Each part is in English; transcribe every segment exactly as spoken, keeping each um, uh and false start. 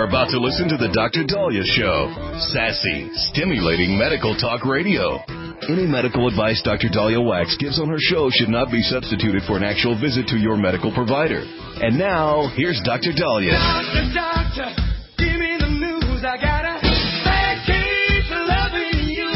You're about to listen to the Doctor Daliah Show. Sassy, stimulating medical talk radio. Any medical advice Doctor Daliah Wax gives on her show should not be substituted for an actual visit to your medical provider. And now, here's Doctor Daliah. Doctor, doctor, give me the news. I got a bad case of loving you.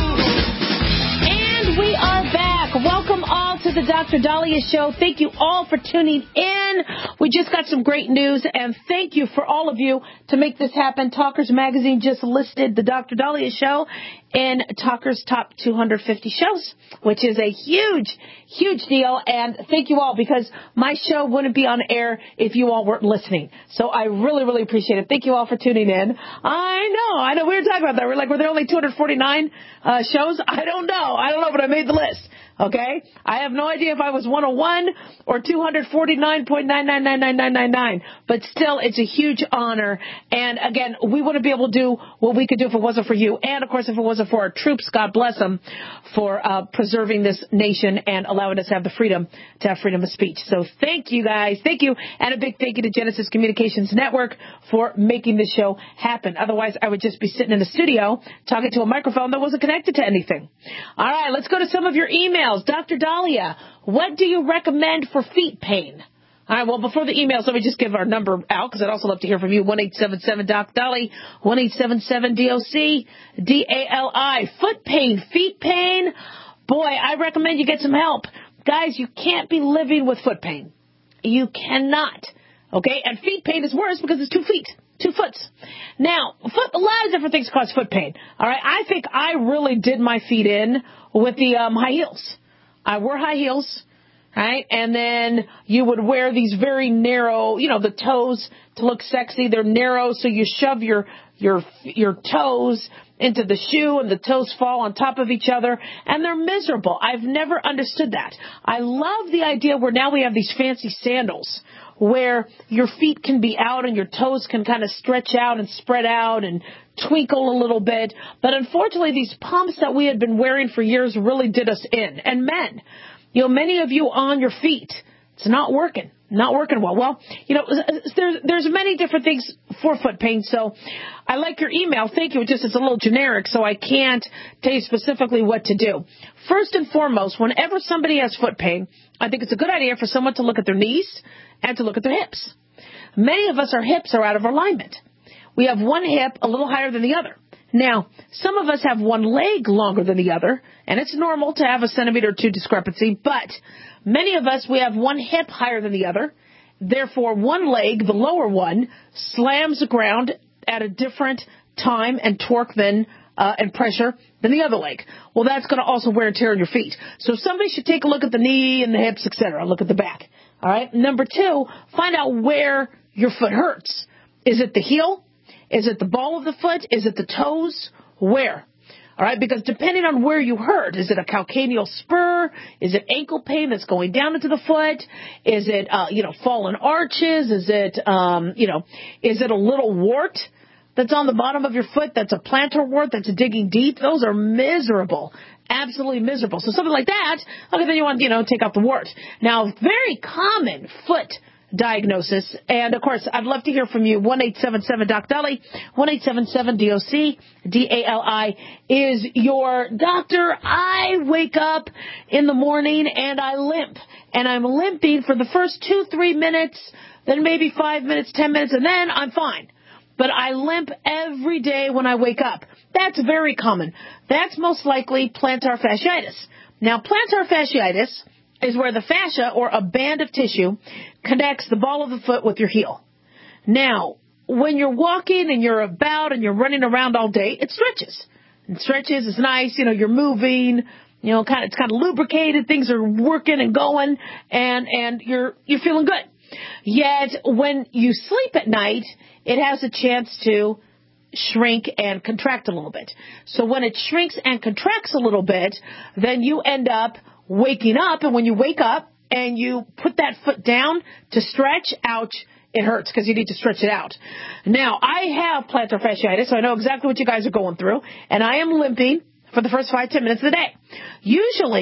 And we are back. Welcome all to the Doctor Daliah Show. Thank you all for tuning in. We just got some great news, and thank you for all of you to make this happen. Talkers Magazine just listed the Doctor Daliah Show in Talker's Top two hundred fifty shows, which is a huge, huge deal. And thank you all, because my show wouldn't be on air if you all weren't listening. So I really, really appreciate it. Thank you all for tuning in. I know, I know. We were talking about that. We're like, were there only two hundred forty-nine uh, shows? I don't know. I don't know, but I made the list. Okay? I have no idea if I was one oh one or two hundred forty-nine point nine nine nine nine nine nine nine. But still, it's a huge honor. And again, we wouldn't be able to do what we could do if it wasn't for you. And of course, if it wasn't for our troops, God bless them, for uh, preserving this nation and allowing us to have the freedom to have freedom of speech. So thank you guys. Thank you. And a big thank you to Genesis Communications Network for making this show happen. Otherwise, I would just be sitting in the studio talking to a microphone that wasn't connected to anything. All right, let's go to some of your emails. Doctor Daliah, what do you recommend for feet pain? All right, well, before the emails, let me just give our number out, because I'd also love to hear from you. one eight seven seven D O C D A L I, one eight seven seven D O C D A L I. Foot pain, feet pain. Boy, I recommend you get some help. Guys, you can't be living with foot pain. You cannot. Okay? And feet pain is worse because it's two feet. Two foots. Now, foot, a lot of different things cause foot pain. All right? I think I really did my feet in with the um, high heels. I wore high heels. Right? And then you would wear these very narrow, you know, the toes to look sexy. They're narrow, so you shove your your your toes into the shoe, and the toes fall on top of each other, and they're miserable. I've never understood that. I love the idea where now we have these fancy sandals where your feet can be out and your toes can kind of stretch out and spread out and twinkle a little bit. But unfortunately, these pumps that we had been wearing for years really did us in. And men, you know, many of you on your feet, it's not working, not working well. Well, you know, there's, there's many different things for foot pain. So I like your email. Thank you. It just, it's a little generic, so I can't tell you specifically what to do. First and foremost, whenever somebody has foot pain, I think it's a good idea for someone to look at their knees and to look at their hips. Many of us, our hips are out of alignment. We have one hip a little higher than the other. Now, some of us have one leg longer than the other, and it's normal to have a centimeter or two discrepancy, but many of us, we have one hip higher than the other. Therefore, one leg, the lower one, slams the ground at a different time and torque than uh, and pressure than the other leg. Well, that's going to also wear and tear on your feet. So somebody should take a look at the knee and the hips, et cetera. Look at the back. All right. Number two, find out where your foot hurts. Is it the heel? Is it the ball of the foot? Is it the toes? Where? All right, because depending on where you hurt, is it a calcaneal spur? Is it ankle pain that's going down into the foot? Is it, uh, you know, fallen arches? Is it, um, you know, is it a little wart that's on the bottom of your foot? That's a plantar wart that's digging deep. Those are miserable. Absolutely miserable. So something like that, okay, then you want, you know, take out the wart. Now, very common foot diagnosis. And, of course, I'd love to hear from you. one eight seven seven D O C D A L I, one eight seven seven D O C D A L I is your doctor. I wake up in the morning and I limp. And I'm limping for the first two, three minutes, then maybe five minutes, ten minutes, and then I'm fine. But I limp every day when I wake up. That's very common. That's most likely plantar fasciitis. Now, plantar fasciitis is where the fascia, or a band of tissue, connects the ball of the foot with your heel. Now, when you're walking and you're about and you're running around all day, it stretches. It stretches, it's nice, you know, you're moving, you know, kind of, it's kind of lubricated, things are working and going, and, and you're, you're feeling good. Yet, when you sleep at night, it has a chance to shrink and contract a little bit. So when it shrinks and contracts a little bit, then you end up waking up, and when you wake up and you put that foot down to stretch, ouch, it hurts because you need to stretch it out. Now, I have plantar fasciitis, so I know exactly what you guys are going through, and I am limping for the first five, ten minutes of the day. Usually,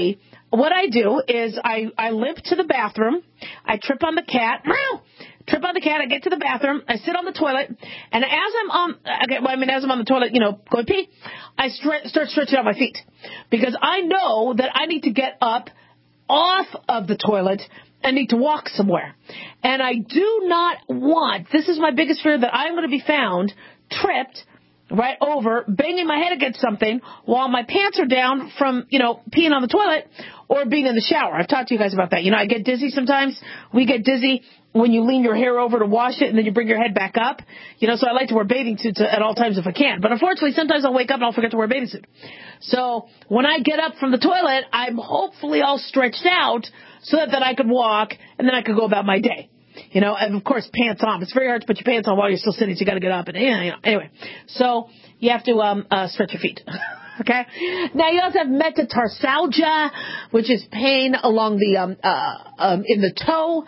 what I do is I, I limp to the bathroom. I trip on the cat. Trip on the cat. I get to the bathroom. I sit on the toilet. And as I'm on, okay, well, I mean, as I'm on the toilet, you know, going pee, I stre- start stretching out my feet. Because I know that I need to get up off of the toilet. I need to walk somewhere. And I do not want, this is my biggest fear, that I'm going to be found tripped right over, banging my head against something while my pants are down from, you know, peeing on the toilet or being in the shower. I've talked to you guys about that. You know, I get dizzy sometimes. We get dizzy when you lean your hair over to wash it and then you bring your head back up. You know, so I like to wear bathing suits at all times if I can. But unfortunately, sometimes I'll wake up and I'll forget to wear a bathing suit. So when I get up from the toilet, I'm hopefully all stretched out so that, that I could walk and then I could go about my day. You know, and of course, pants on. It's very hard to put your pants on while you're still sitting, so you got to get up. And, yeah, you know, anyway, so you have to um, uh, stretch your feet. Okay? Now, you also have metatarsalgia, which is pain along the, um, uh, um, in the toe.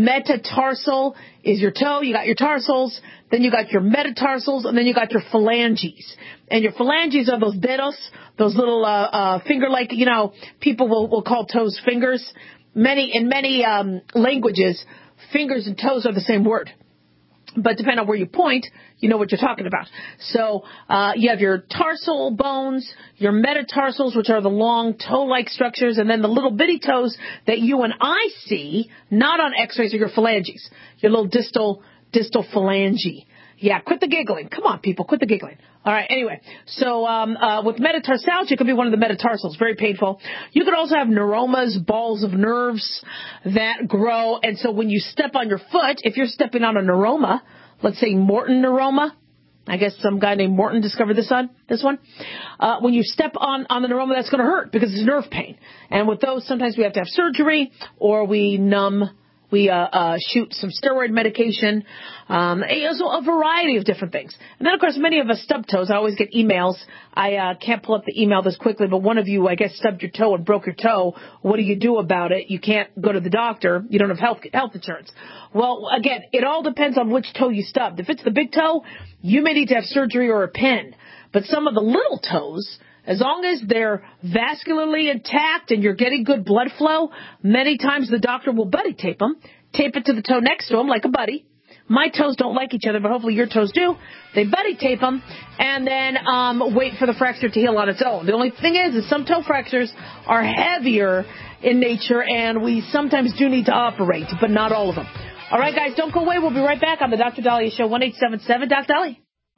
Metatarsal is your toe. You got your tarsals, then you got your metatarsals, and then you got your phalanges. And your phalanges are those dedos, those little uh, uh, finger-like, you know, people will, will call toes fingers. Many, in many um, languages, fingers and toes are the same word. But depending on where you point, you know what you're talking about. So uh, you have your tarsal bones, your metatarsals, which are the long toe-like structures, and then the little bitty toes that you and I see, not on x-rays, are your phalanges, your little distal distal phalange. Yeah, quit the giggling. Come on, people, quit the giggling. All right, anyway, so um, uh, with metatarsalgia, it could be one of the metatarsals, very painful. You could also have neuromas, balls of nerves that grow, and so when you step on your foot, if you're stepping on a neuroma, let's say Morton neuroma, I guess some guy named Morton discovered this on this one. Uh, when you step on, on the neuroma, that's going to hurt because it's nerve pain. And with those, sometimes we have to have surgery or we numb We uh, uh, shoot some steroid medication, um, so a variety of different things. And then, of course, many of us stub toes. I always get emails. I uh, can't pull up the email this quickly, but one of you, I guess, stubbed your toe and broke your toe. What do you do about it? You can't go to the doctor. You don't have health health insurance. Well, again, it all depends on which toe you stubbed. If it's the big toe, you may need to have surgery or a pin. But some of the little toes, as long as they're vascularly intact and you're getting good blood flow, many times the doctor will buddy tape them, tape it to the toe next to them like a buddy. My toes don't like each other, but hopefully your toes do. They buddy tape them and then um, wait for the fracture to heal on its own. The only thing is, is some toe fractures are heavier in nature, and we sometimes do need to operate, but not all of them. All right, guys, don't go away. We'll be right back on the Doctor Dahlia Show, one eight seven seven, Doc Dahlia.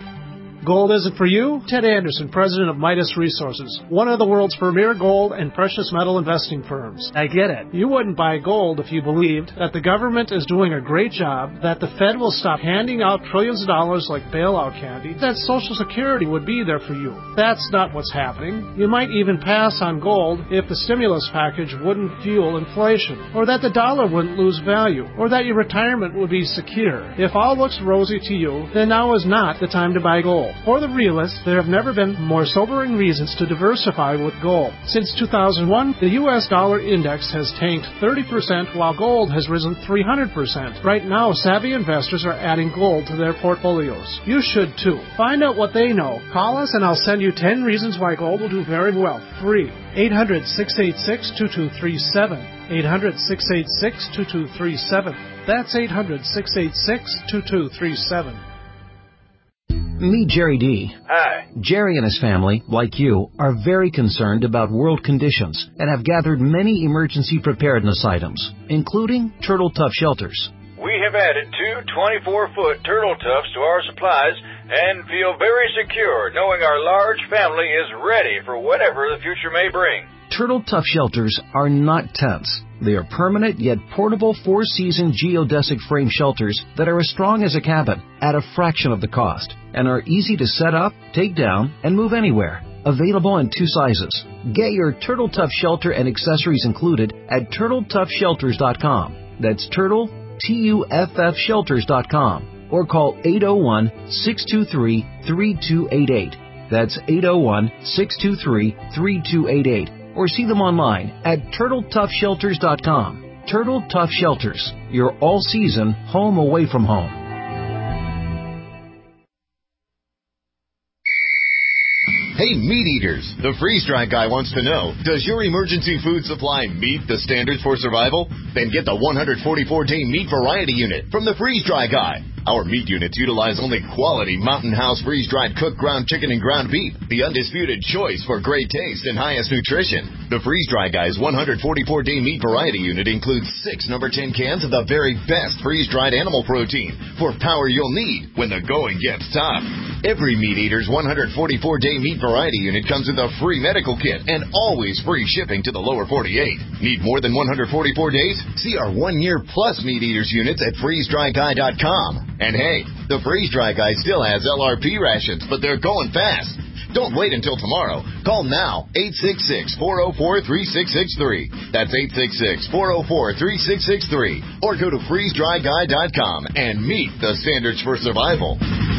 Gold is it for you? Ted Anderson, president of Midas Resources, one of the world's premier gold and precious metal investing firms. I get it. You wouldn't buy gold if you believed that the government is doing a great job, that the Fed will stop handing out trillions of dollars like bailout candy, that Social Security would be there for you. That's not what's happening. You might even pass on gold if the stimulus package wouldn't fuel inflation, or that the dollar wouldn't lose value, or that your retirement would be secure. If all looks rosy to you, then now is not the time to buy gold. For the realists, there have never been more sobering reasons to diversify with gold. Since two thousand one, the U S dollar index has tanked thirty percent while gold has risen three hundred percent. Right now, savvy investors are adding gold to their portfolios. You should too. Find out what they know. Call us and I'll send you ten reasons why gold will do very well. Free. eight hundred, six eight six, two two three seven. eight hundred, six eight six, two two three seven. That's eight hundred, six eight six, two two three seven. Meet Jerry D. Hi. Jerry and his family, like you, are very concerned about world conditions and have gathered many emergency preparedness items, including Turtle Tough shelters. We have added two twenty-four foot Turtle Toughs to our supplies and feel very secure knowing our large family is ready for whatever the future may bring. Turtle Tough shelters are not tents. They are permanent yet portable four-season geodesic frame shelters that are as strong as a cabin at a fraction of the cost and are easy to set up, take down, and move anywhere. Available in two sizes. Get your Turtle Tough shelter and accessories included at turtle tough shelters dot com. That's Turtle, T U F F shelters dot com. Or call eight oh one, six two three, three two eight eight. That's eight oh one, six two three, three two eight eight. Or see them online at turtle tough shelters dot com. Turtle Tough Shelters, your all-season home away from home. Hey, meat eaters, the freeze-dry guy wants to know, does your emergency food supply meet the standards for survival? Then get the one hundred forty-four day meat variety unit from the freeze-dry guy. Our meat units utilize only quality Mountain House freeze-dried cooked ground chicken and ground beef, the undisputed choice for great taste and highest nutrition. The freeze-dry guy's one hundred forty-four day meat variety unit includes six number ten cans of the very best freeze-dried animal protein for power you'll need when the going gets tough. Every meat eater's one hundred forty-four day meat variety unit comes with a free medical kit and always free shipping to the lower forty-eight. Need more than one hundred forty-four days? See our one-year plus meat eaters units at freeze dry guy dot com. And hey, the freeze-dry guy still has L R P rations, but they're going fast. Don't wait until tomorrow. Call now, eight six six, four oh four, three six six three. That's eight six six, four oh four, three six six three. Or go to freeze dry guy dot com and meet the standards for survival.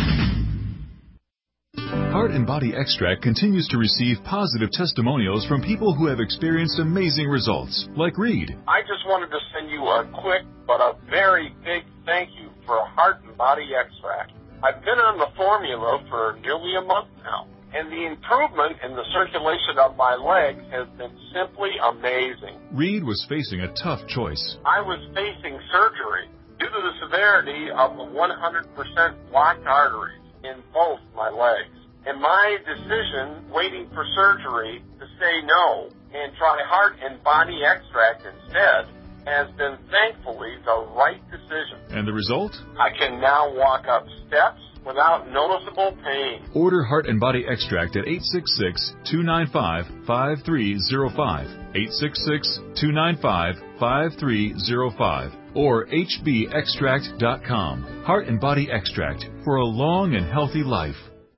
Heart and Body Extract continues to receive positive testimonials from people who have experienced amazing results, like Reed. I just wanted to send you a quick but a very big thank you for Heart and Body Extract. I've been on the formula for nearly a month now, and the improvement in the circulation of my legs has been simply amazing. Reed was facing a tough choice. I was facing surgery due to the severity of the one hundred percent blocked arteries in both my legs. And my decision, waiting for surgery, to say no and try Heart and Body Extract instead, has been thankfully the right decision. And the result? I can now walk up steps without noticeable pain. Order Heart and Body Extract at eight six six, two nine five, five three zero five, eight six six, two nine five, five three zero five, or H B extract dot com. Heart and Body Extract for a long and healthy life.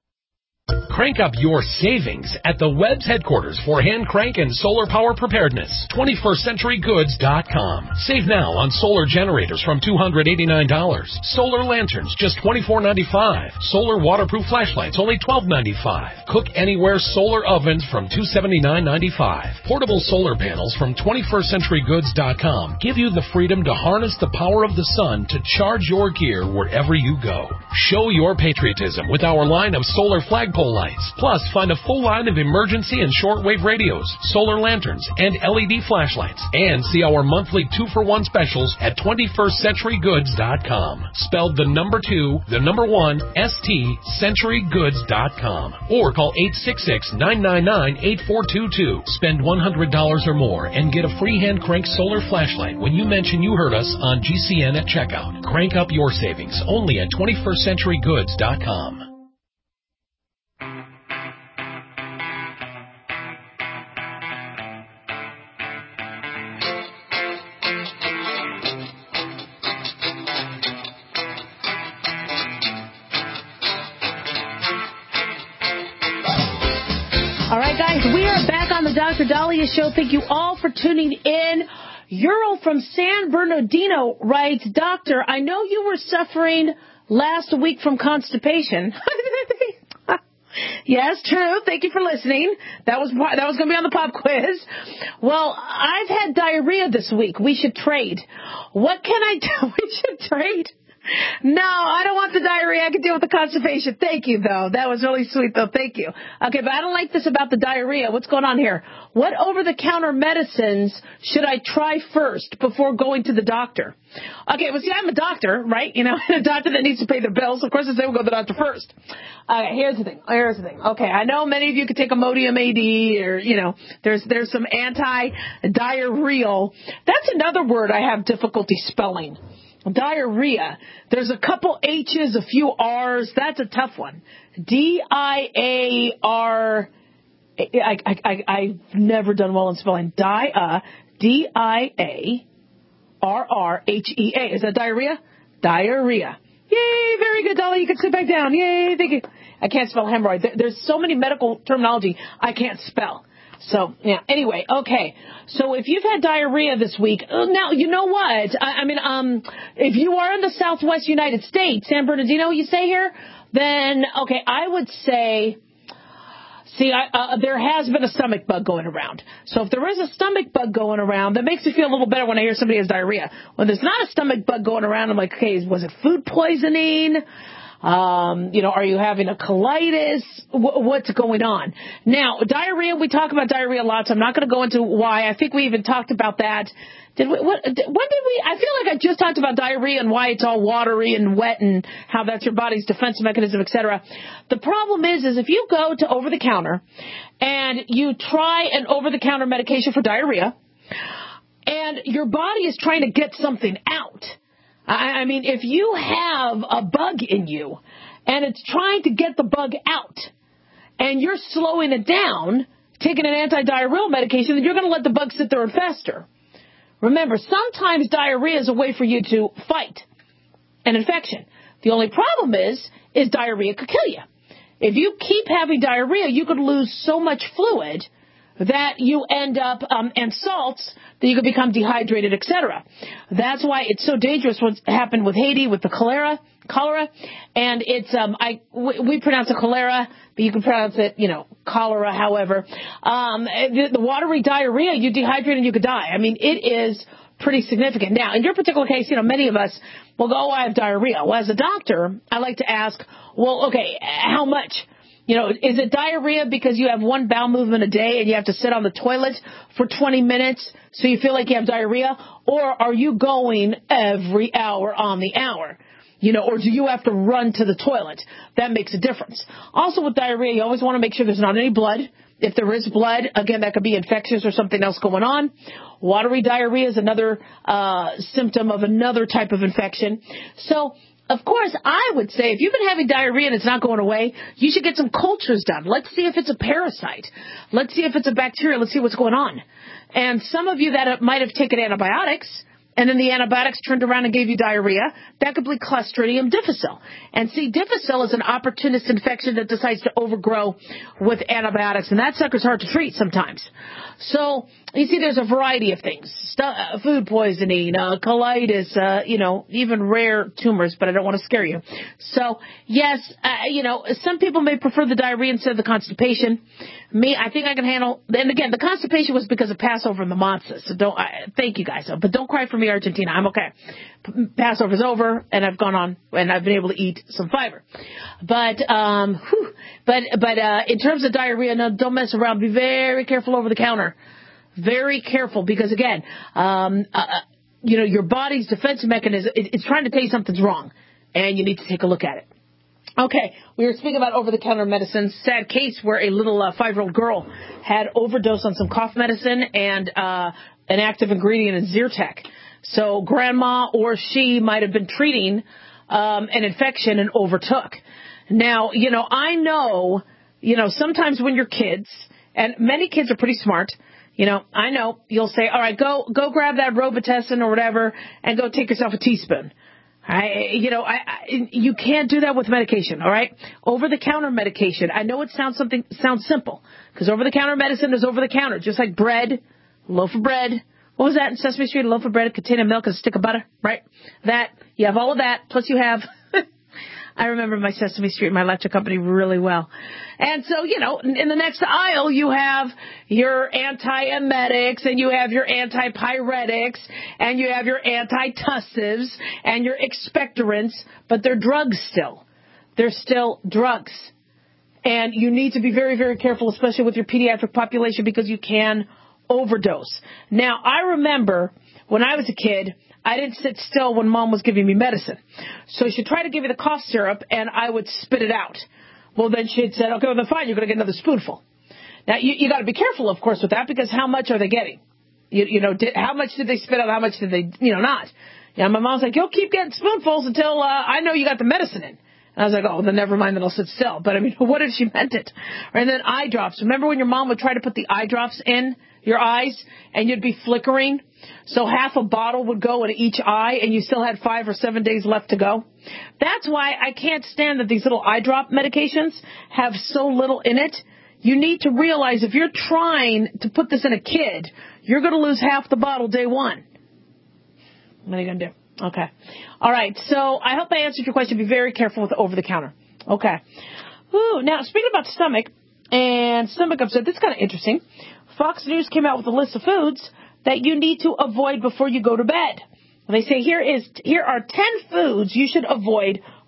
Crank up your savings at the Webb's headquarters for hand crank and solar power preparedness. twenty-first century goods dot com. Save now on solar generators from two hundred eighty-nine dollars. Solar lanterns just twenty-four ninety-five. Solar waterproof flashlights only twelve ninety-five. Cook anywhere solar ovens from two seventy-nine ninety-five. Portable solar panels from twenty-first century goods dot com give you the freedom to harness the power of the sun to charge your gear wherever you go. Show your patriotism with our line of solar flagpole lights. Plus, find a full line of emergency and shortwave radios, solar lanterns, and L E D flashlights. And see our monthly two for one specials at twenty-first century goods dot com. Spelled the number two, the number one, S T, century goods dot com. Or call eight six six, nine nine nine, eight four two two. Spend one hundred dollars or more and get a free hand crank solar flashlight when you mention you heard us on G C N at checkout. Crank up your savings only at twenty-first century goods dot com. All right, guys, we are back on the Doctor Daliah Show. Thank you all for tuning in. Euro from San Bernardino writes, Doctor, I know you were suffering last week from constipation. Yes, true. Thank you for listening. That was that was going to be on the pop quiz. Well, I've had diarrhea this week. We should trade. What can I do? We should trade. No, I don't want the diarrhea. I can deal with the constipation. Thank you, though. That was really sweet, though. Thank you. Okay, but I don't like this about the diarrhea. What's going on here? What over-the-counter medicines should I try first before going to the doctor? Okay, well, see, I'm a doctor, right? You know, a doctor that needs to pay their bills. Of course, I say we'll go to the doctor first. Okay, here's the thing. Here's the thing. Okay, I know many of you could take Imodium A D or, you know, there's there's some anti-diarrheal. That's another word I have difficulty spelling. Diarrhea. There's a couple H's, a few R's. That's a tough one. D I A R. I, I, I, I've never done well in spelling. Dia. D I A R R H E A. Is that diarrhea? Diarrhea. Yay, very good, Dolly. You can sit back down. Yay, thank you. I can't spell hemorrhoid. There, there's so many medical terminology I can't spell. So, yeah, anyway, okay. So if you've had diarrhea this week, now, you know what? I, I mean, um, if you are in the southwest United States, San Bernardino, you say here, then, okay, I would say, see, I, uh, there has been a stomach bug going around. So if there is a stomach bug going around, that makes me feel a little better when I hear somebody has diarrhea. When there's not a stomach bug going around, I'm like, okay, was it food poisoning? Um, you know, are you having a colitis? W- what's going on? Now, diarrhea, we talk about diarrhea a lot, so I'm not going to go into why. I think we even talked about that. Did we, what, when did we, I feel like I just talked about diarrhea and why it's all watery and wet and how that's your body's defense mechanism, et cetera. The problem is, is if you go to over-the-counter and you try an over-the-counter medication for diarrhea and your body is trying to get something out, I, I mean, if you have a bug in you and it's trying to get the bug out and you're slowing it down, taking an anti-diarrheal medication, then you're going to let the bug sit there and fester. Remember, sometimes diarrhea is a way for you to fight an infection. The only problem is, is diarrhea could kill you. If you keep having diarrhea, you could lose so much fluid that you end up, um, and salts, that you could become dehydrated, et cetera. That's why it's so dangerous what happened with Haiti, with the cholera, cholera, and it's, um, I, we, we pronounce it cholera, but you can pronounce it, you know, cholera, however. Um, the, the watery diarrhea, you dehydrate and you could die. I mean, it is pretty significant. Now, in your particular case, you know, many of us will go, oh, I have diarrhea. Well, as a doctor, I like to ask, well, okay, how much? You know, is it diarrhea because you have one bowel movement a day and you have to sit on the toilet for twenty minutes so you feel like you have diarrhea? Or are you going every hour on the hour? You know, or do you have to run to the toilet? That makes a difference. Also with diarrhea, you always want to make sure there's not any blood. If there is blood, again, that could be infectious or something else going on. Watery diarrhea is another uh, symptom of another type of infection. So, of course, I would say if you've been having diarrhea and it's not going away, you should get some cultures done. Let's see if it's a parasite. Let's see if it's a bacteria. Let's see what's going on. And some of you that might have taken antibiotics, and then the antibiotics turned around and gave you diarrhea, that could be Clostridium difficile. And see, difficile is an opportunist infection that decides to overgrow with antibiotics, and that sucker's hard to treat sometimes. So, you see, there's a variety of things. St- uh, food poisoning, uh, colitis, uh, you know, even rare tumors, but I don't want to scare you. So, yes, uh, you know, some people may prefer the diarrhea instead of the constipation. Me, I think I can handle, and again, the constipation was because of Passover and the matzah, so don't, I, thank you guys, but don't cry for me, Argentina, I'm okay. Passover's over, and I've gone on, and I've been able to eat some fiber. But, um, whew, but, but, uh, in terms of diarrhea, no, don't mess around, be very careful over the counter. Very careful, because again, um, uh, you know, your body's defense mechanism, it, it's trying to tell you something's wrong, and you need to take a look at it. Okay, we were speaking about over-the-counter medicines. Sad case where a little uh, five-year-old girl had overdosed on some cough medicine and uh, an active ingredient in Zyrtec. So grandma or she might have been treating um, an infection and overtook. Now, you know, I know, you know, sometimes when you're kids, and many kids are pretty smart, you know, I know you'll say, all right, go go grab that Robitussin or whatever and go take yourself a teaspoon. I, you know, I, I, you can't do that with medication, all right? Over-the-counter medication. I know it sounds something sounds simple because over-the-counter medicine is over-the-counter, just like bread, loaf of bread. What was that in Sesame Street? A loaf of bread, a container of milk, and a stick of butter, right? That, you have all of that, plus you have... I remember my Sesame Street, my lecture company really well. And so, you know, in the next aisle, you have your antiemetics, and you have your antipyretics, and you have your antitussives, and your expectorants, but they're drugs still. They're still drugs. And you need to be very, very careful, especially with your pediatric population, because you can overdose. Now, I remember when I was a kid, I didn't sit still when Mom was giving me medicine. So she'd try to give me the cough syrup, and I would spit it out. Well, then she'd say, okay, well, then fine, you're going to get another spoonful. Now, you, you got to be careful, of course, with that, because how much are they getting? You, you know, did, how much did they spit out? How much did they, you know, not? Yeah, my mom's like, you'll keep getting spoonfuls until uh, I know you got the medicine in. And I was like, oh, then never mind, then I'll sit still. But, I mean, what if she meant it? And then eye drops. Remember when your mom would try to put the eye drops in your eyes, and you'd be flickering? So half a bottle would go into each eye, and you still had five or seven days left to go. That's why I can't stand that these little eye drop medications have so little in it. You need to realize if you're trying to put this in a kid, you're going to lose half the bottle day one. What are you going to do? Okay. All right. So I hope I answered your question. Be very careful with the over-the-counter. Okay. Ooh, now, speaking about stomach and stomach upset, this is kind of interesting. Fox News came out with a list of foods that you need to avoid before you go to bed. They say here is here are ten foods you should avoid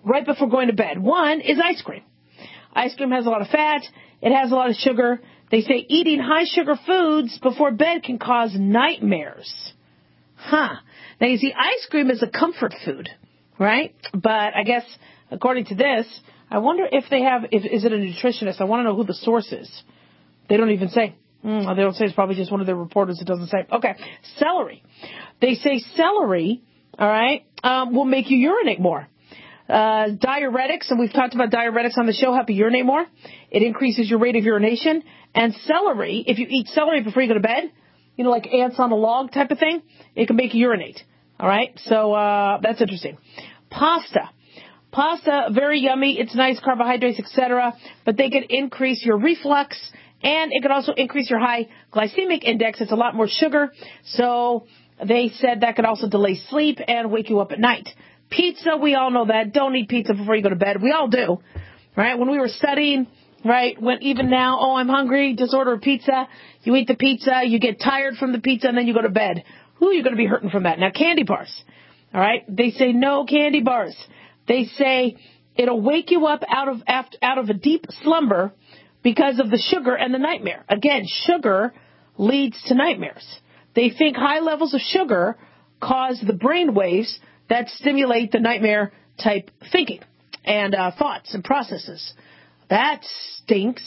right before going to bed. One is ice cream. Ice cream has a lot of fat. It has a lot of sugar. They say eating high-sugar foods before bed can cause nightmares. Huh. Now, you see, ice cream is a comfort food, right? But I guess, according to this, I wonder if they have, if, is it a nutritionist? I want to know who the source is. They don't even say. Mm, they don't say. It's probably just one of their reporters that doesn't say. Okay. Celery. They say celery, all right, um, will make you urinate more. Uh, diuretics, and we've talked about diuretics on the show, help you urinate more. It increases your rate of urination. And celery, if you eat celery before you go to bed, you know, like ants on a log type of thing, it can make you urinate. All right? So uh, that's interesting. Pasta. Pasta, very yummy. It's nice, carbohydrates, et cetera. But they can increase your reflux, and it can also increase your high glycemic index. It's a lot more sugar. So they said that could also delay sleep and wake you up at night. Pizza, we all know that. Don't eat pizza before you go to bed. We all do, right? When we were studying, right, when even now, oh, I'm hungry, just order a pizza. You eat the pizza, you get tired from the pizza, and then you go to bed. Who, you're going to be hurting from that. Now, candy bars, all right? They say no candy bars. They say it'll wake you up out of out of a deep slumber because of the sugar and the nightmare. Again, sugar leads to nightmares. They think high levels of sugar cause the brain waves that stimulate the nightmare-type thinking and uh, thoughts and processes. That stinks.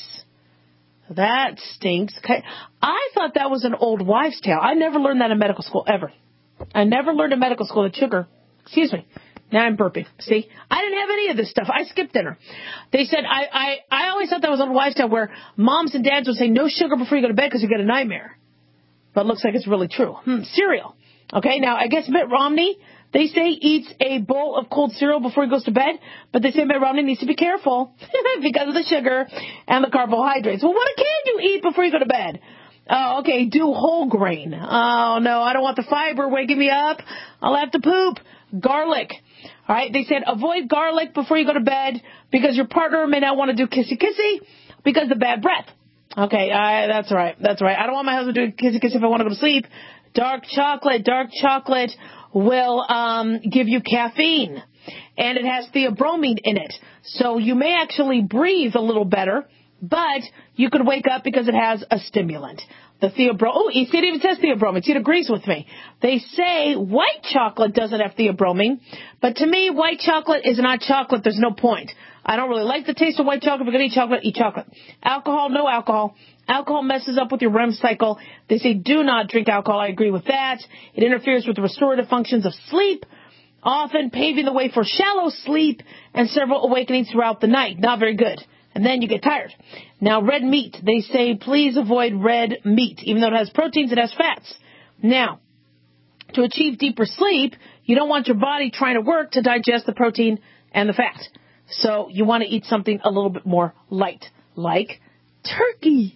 That stinks. Okay. I thought that was an old wives' tale. I never learned that in medical school, ever. I never learned in medical school that sugar, excuse me, now I'm burping. See? I didn't have any of this stuff. I skipped dinner. They said, I, I, I always thought that was an old wives' tale where moms and dads would say, no sugar before you go to bed because you get a nightmare. But it looks like it's really true. Hmm, cereal. Okay, now I guess Mitt Romney, they say eats a bowl of cold cereal before he goes to bed, but they say Mitt Romney needs to be careful because of the sugar and the carbohydrates. Well, what can you eat before you go to bed? Oh, okay, do whole grain. Oh, no, I don't want the fiber waking me up. I'll have to poop. Garlic. All right, they said avoid garlic before you go to bed because your partner may not want to do kissy-kissy because of the bad breath. Okay, uh, that's right, that's right. I don't want my husband doing kissy-kissy if I want to go to sleep. Dark chocolate, dark chocolate will um, give you caffeine, and it has theobromine in it. So you may actually breathe a little better, but you could wake up because it has a stimulant. The theobromine, oh, it even says theobromine. See, it agrees with me. They say white chocolate doesn't have theobromine, but to me, white chocolate is not chocolate. There's no point. I don't really like the taste of white chocolate. If you're going to eat chocolate, eat chocolate. Alcohol, no alcohol. Alcohol messes up with your R E M cycle. They say do not drink alcohol. I agree with that. It interferes with the restorative functions of sleep, often paving the way for shallow sleep and several awakenings throughout the night. Not very good. And then you get tired. Now, red meat. They say please avoid red meat. Even though it has proteins, it has fats. Now, to achieve deeper sleep, you don't want your body trying to work to digest the protein and the fat. So you want to eat something a little bit more light, like turkey.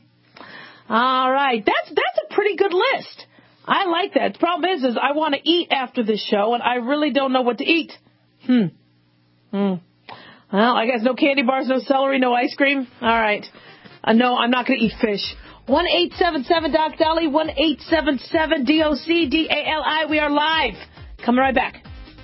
All right. That's that's a pretty good list. I like that. The problem is, is I want to eat after this show, and I really don't know what to eat. Hmm. Hmm. Well, I guess no candy bars, no celery, no ice cream. All right. Uh, no, I'm not going to eat fish. one eight seven seven Doc Dolly, one eight seven seven D O C D A L I. We are live. Coming right back.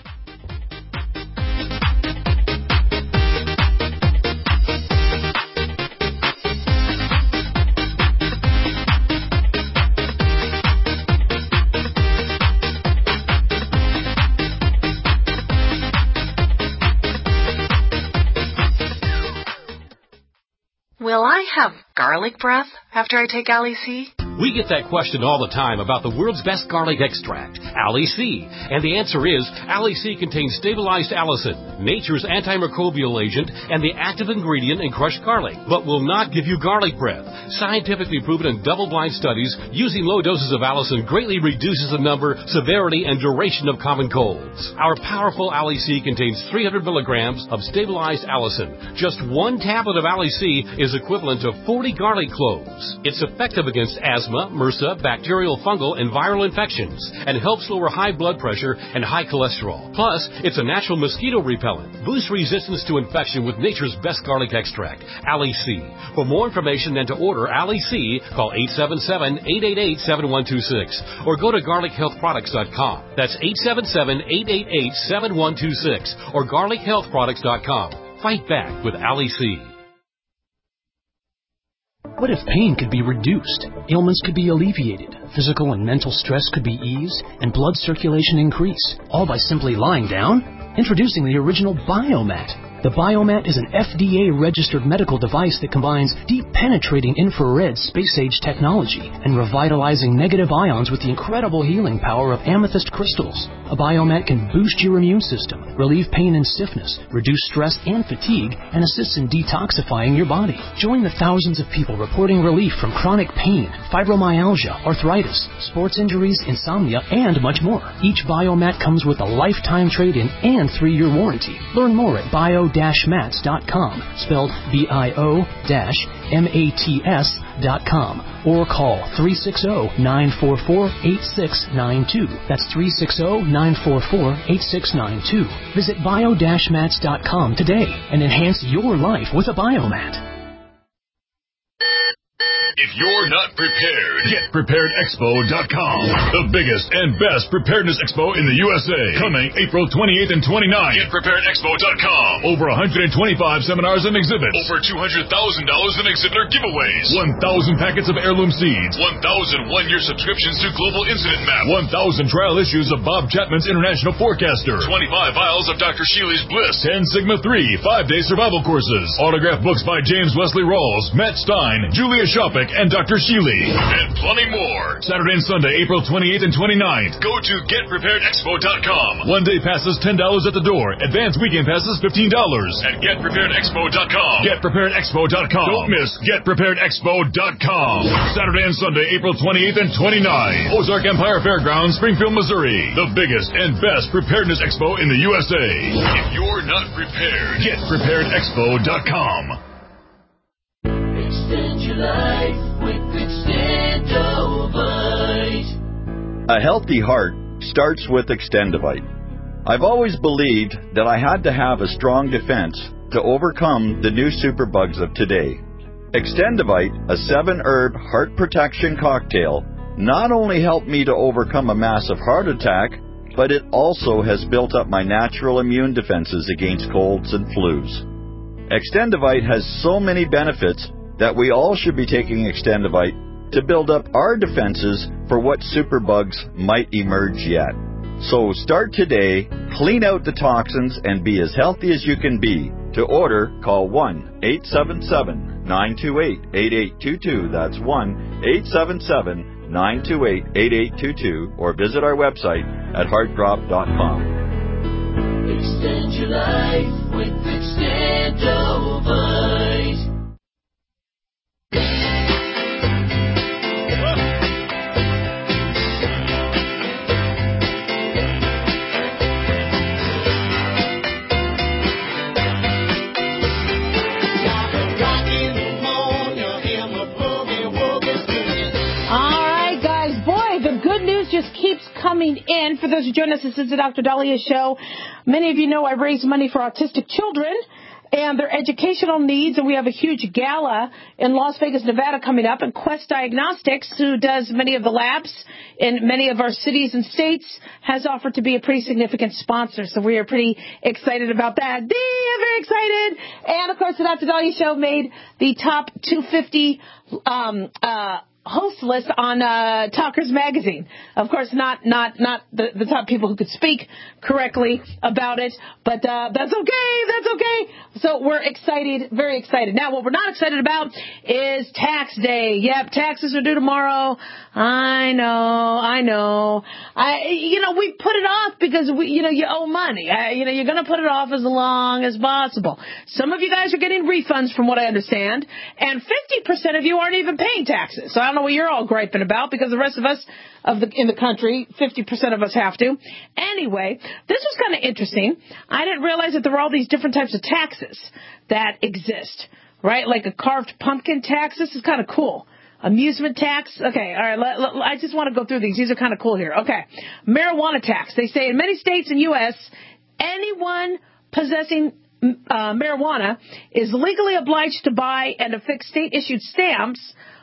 Will I have garlic breath after I take Ali C? We get that question all the time about the world's best garlic extract, Ali C. And the answer is, Ali C contains stabilized allicin, nature's antimicrobial agent, and the active ingredient in crushed garlic, but will not give you garlic breath. Scientifically proven in double-blind studies, using low doses of allicin greatly reduces the number, severity, and duration of common colds. Our powerful Ali C contains three hundred milligrams of stabilized allicin. Just one tablet of Ali C is equivalent to forty garlic cloves. It's effective against asthma, asthma, MRSA, bacterial, fungal, and viral infections, and helps lower high blood pressure and high cholesterol. Plus, it's a natural mosquito repellent. Boost resistance to infection with nature's best garlic extract, Ali C. For more information and to order Ali C, call eight seven seven, eight eight eight, seven one two six or go to garlic health products dot com. That's eight seven seven, eight eight eight, seven one two six or garlic health products dot com. Fight back with Ali C. What if pain could be reduced, ailments could be alleviated, physical and mental stress could be eased, and blood circulation increase, all by simply lying down? Introducing the original Biomat. The Biomat is an F D A-registered medical device that combines deep-penetrating infrared space-age technology and revitalizing negative ions with the incredible healing power of amethyst crystals. A Biomat can boost your immune system, relieve pain and stiffness, reduce stress and fatigue, and assists in detoxifying your body. Join the thousands of people reporting relief from chronic pain, fibromyalgia, arthritis, sports injuries, insomnia, and much more. Each Biomat comes with a lifetime trade-in and three-year warranty. Learn more at bio mats dot com, spelled B I O M A T S dot com, or call three six zero, nine four four, eight six nine two. That's three six zero, nine four four, eight six nine two. Visit bio mats dot com today and enhance your life with a Biomat. If you're not prepared, get prepared expo dot com. The biggest and best preparedness expo in the U S A. Coming April twenty-eighth and twenty-ninth. get prepared expo dot com. Over one hundred twenty-five seminars and exhibits. Over two hundred thousand dollars in exhibitor giveaways. one thousand packets of heirloom seeds. one thousand one-year subscriptions to Global Incident Map. one thousand trial issues of Bob Chapman's International Forecaster. twenty-five vials of Doctor Sheely's Bliss. ten Sigma three five-day survival courses. Autographed books by James Wesley Rawls, Matt Stein, Julia Shopik, and Doctor Sheely. And plenty more. Saturday and Sunday, April twenty-eighth and twenty-ninth. Go to get prepared expo dot com. One-day passes ten dollars at the door. Advanced weekend passes fifteen dollars. At get prepared expo dot com. get prepared expo dot com. Don't miss get prepared expo dot com. Saturday and Sunday, April twenty-eighth and twenty-ninth. Ozark Empire Fairgrounds, Springfield, Missouri. The biggest and best preparedness expo in the U S A. If you're not prepared, get prepared expo dot com. Extend your life with Extendovite. A healthy heart starts with Extendovite. I've always believed that I had to have a strong defense to overcome the new superbugs of today. Extendovite, a seven-herb heart protection cocktail, not only helped me to overcome a massive heart attack, but it also has built up my natural immune defenses against colds and flus. Extendovite has so many benefits that we all should be taking Extendovite to build up our defenses for what superbugs might emerge yet. So start today, clean out the toxins, and be as healthy as you can be. To order, call one eight seven seven, nine two eight, eight eight two two. That's one eight seven seven, nine two eight, eight eight two two, or visit our website at heartdrop dot com. Extend your life with Extendovite. Just keeps coming in. For those who join us, this is the Doctor Dahlia Show. Many of you know I raise money for autistic children and their educational needs, and we have a huge gala in Las Vegas, Nevada coming up, and Quest Diagnostics, who does many of the labs in many of our cities and states, has offered to be a pretty significant sponsor, so we are pretty excited about that. Dee, I'm very excited! And, of course, the Doctor Dahlia Show made the top two hundred fifty um, uh host list on uh, Talkers Magazine. Of course, not not not the, the top people who could speak correctly about it, but uh, that's okay, that's okay. So we're excited, very excited. Now, what we're not excited about is tax day. Yep, taxes are due tomorrow. I know, I know. I, you know, we put it off because we, you know, you owe money. I, you know, you're going to put it off as long as possible. Some of you guys are getting refunds, from what I understand, and fifty percent of you aren't even paying taxes. So I don't know what you're all griping about, because the rest of us of the in the country, fifty percent of us have to. Anyway, this was kind of interesting. I didn't realize that there were all these different types of taxes that exist, right? Like a carved pumpkin tax. This is kind of cool. Amusement tax. Okay, all right. Let, let, I just want to go through these. These are kind of cool here. Okay. Marijuana tax. They say in many states in the U S, anyone possessing uh, marijuana is legally obliged to buy and affix state-issued stamps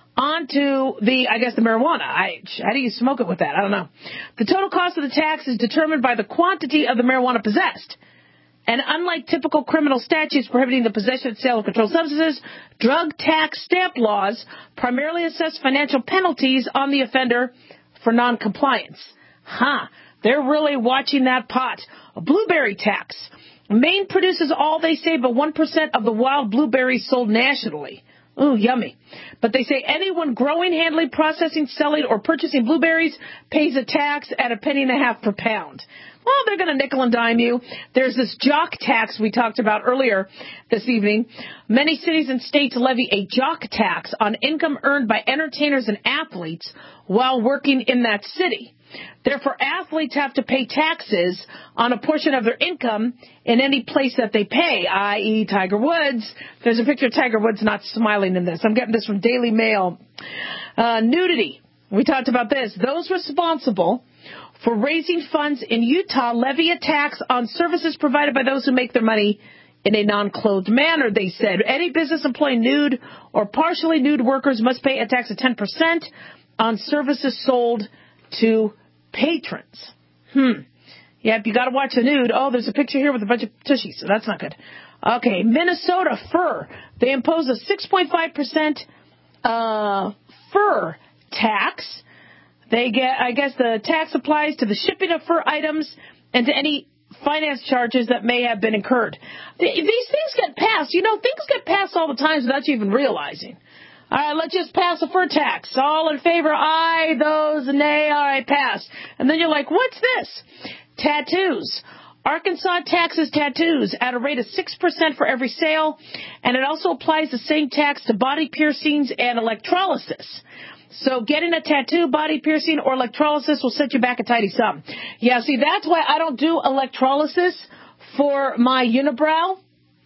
onto the, I guess, the marijuana. I, how do you smoke it with that? I don't know. The total cost of the tax is determined by the quantity of the marijuana possessed. And unlike typical criminal statutes prohibiting the possession and sale of controlled substances, drug tax stamp laws primarily assess financial penalties on the offender for noncompliance. Huh. They're really watching that pot. A blueberry tax. Maine produces all, they say, but one percent of the wild blueberries sold nationally. Ooh, yummy. But they say anyone growing, handling, processing, selling, or purchasing blueberries pays a tax at a penny and a half per pound. Well, they're going to nickel and dime you. There's this jock tax we talked about earlier this evening. Many cities and states levy a jock tax on income earned by entertainers and athletes while working in that city. Therefore, athletes have to pay taxes on a portion of their income in any place that they pay, that is. Tiger Woods. There's a picture of Tiger Woods not smiling in this. I'm getting this from Daily Mail. Uh, nudity. We talked about this. Those responsible for raising funds in Utah levy a tax on services provided by those who make their money in a non-clothed manner, they said. Any business employing nude or partially nude workers must pay a tax of ten percent on services sold to patrons. Hmm. Yep, you got to watch the nude. Oh, there's a picture here with a bunch of tushies, so that's not good. Okay, Minnesota fur. They impose a six point five percent uh, fur tax. They get, I guess the tax applies to the shipping of fur items and to any finance charges that may have been incurred. These things get passed. You know, things get passed all the time without you even realizing. All right, let's just pass a fur tax. All in favor, aye. Those, nay. All right, pass. And then you're like, what's this? Tattoos. Arkansas taxes tattoos at a rate of six percent for every sale, and it also applies the same tax to body piercings and electrolysis. So getting a tattoo, body piercing, or electrolysis will set you back a tidy sum. Yeah, see, that's why I don't do electrolysis for my unibrow.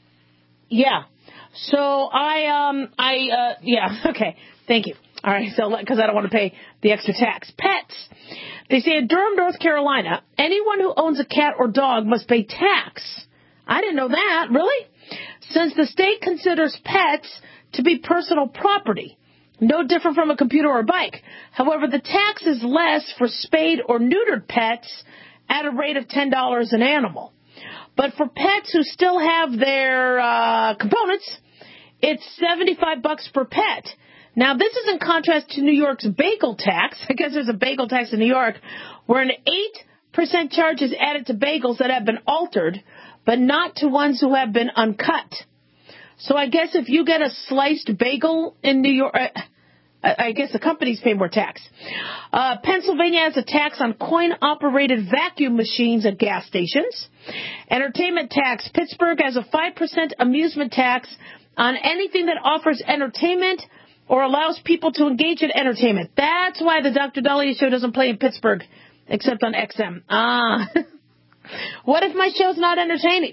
Yeah. So I, um, I, uh, yeah, okay. Thank you. All right, so, because I don't want to pay the extra tax. Pets. They say in Durham, North Carolina, anyone who owns a cat or dog must pay tax. I didn't know that. Really? Since the state considers pets to be personal property. No different from a computer or a bike. However, the tax is less for spayed or neutered pets at a rate of ten dollars an animal. But for pets who still have their uh, components, it's seventy-five bucks per pet. Now, this is in contrast to New York's bagel tax. I guess there's a bagel tax in New York where an eight percent charge is added to bagels that have been altered, but not to ones who have been uncut. So I guess if you get a sliced bagel in New York, uh, I guess the companies pay more tax. Uh, Pennsylvania has a tax on coin-operated vacuum machines at gas stations. Entertainment tax. Pittsburgh has a five percent amusement tax on anything that offers entertainment or allows people to engage in entertainment. That's why the Doctor Dahlia show doesn't play in Pittsburgh, except on X M. Ah. What if my show's not entertaining?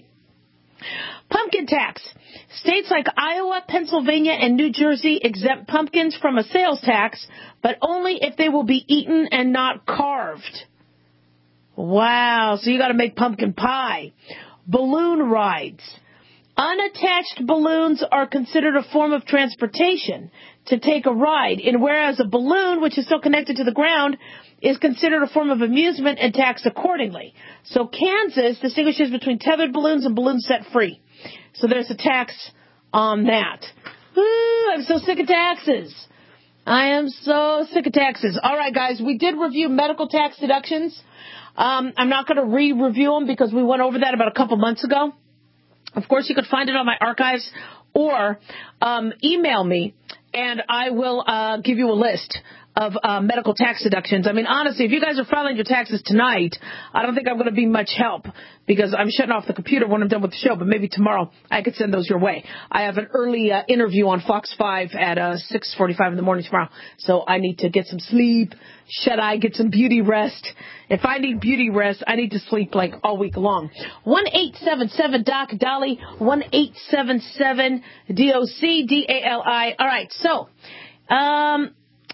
Pumpkin tax. States like Iowa, Pennsylvania, and New Jersey exempt pumpkins from a sales tax, but only if they will be eaten and not carved. Wow, so you got to make pumpkin pie. Balloon rides. Unattached balloons are considered a form of transportation to take a ride, and whereas a balloon, which is still connected to the ground, is considered a form of amusement and taxed accordingly. So Kansas distinguishes between tethered balloons and balloons set free. So there's a tax on that. Ooh, I'm so sick of taxes. I am so sick of taxes. All right, guys, we did review medical tax deductions. Um, I'm not going to re-review them because we went over that about a couple months ago. Of course, you could find it on my archives or um, email me, and I will uh, give you a list of uh, medical tax deductions. I mean, honestly, if you guys are filing your taxes tonight, I don't think I'm going to be much help because I'm shutting off the computer when I'm done with the show, but maybe tomorrow I could send those your way. I have an early uh, interview on Fox five at uh, six forty-five in the morning tomorrow, so I need to get some sleep, shut-eye, get some beauty rest. If I need beauty rest, I need to sleep like all week long. one eight seven seven D O C D A L I, one eight seven seven D O C D A L I. All right, so um,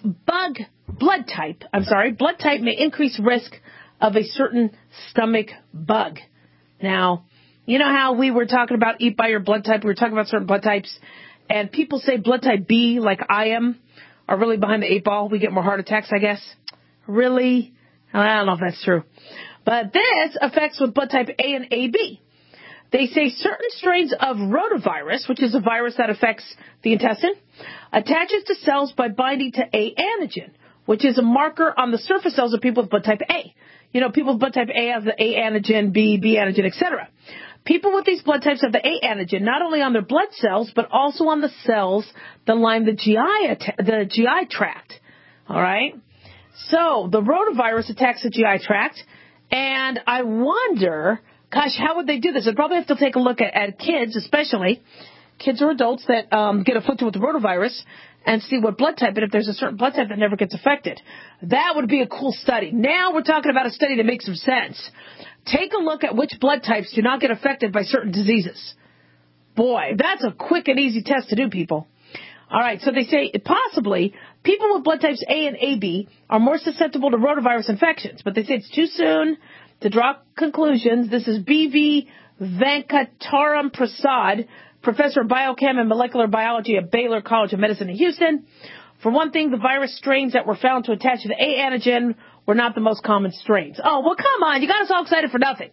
bug blood type, I'm sorry, blood type may increase risk of a certain stomach bug. Now, you know how we were talking about eat by your blood type? We were talking about certain blood types, and people say blood type B, like I am, are really behind the eight ball. We get more heart attacks, I guess. Really? I don't know if that's true. But this affects with blood type A and A B. They say certain strains of rotavirus, which is a virus that affects the intestine, attaches to cells by binding to A antigen, which is a marker on the surface cells of people with blood type A. You know, people with blood type A have the A antigen, B, B antigen, et cetera. People with these blood types have the A antigen not only on their blood cells, but also on the cells that line the G I, the G I tract. All right? So the rotavirus attacks the G I tract, and I wonder, gosh, how would they do this? I'd probably have to take a look at, at kids, especially kids or adults that um, get afflicted with the rotavirus, and see what blood type, and if there's a certain blood type that never gets affected. That would be a cool study. Now we're talking about a study that makes some sense. Take a look at which blood types do not get affected by certain diseases. Boy, that's a quick and easy test to do, people. All right, so they say possibly people with blood types A and A B are more susceptible to rotavirus infections, but they say it's too soon to draw conclusions. This is B V Venkataram Prasad, professor of biochem and molecular biology at Baylor College of Medicine in Houston. For one thing, the virus strains that were found to attach to the A antigen were not the most common strains. Oh, well, come on. You got us all excited for nothing.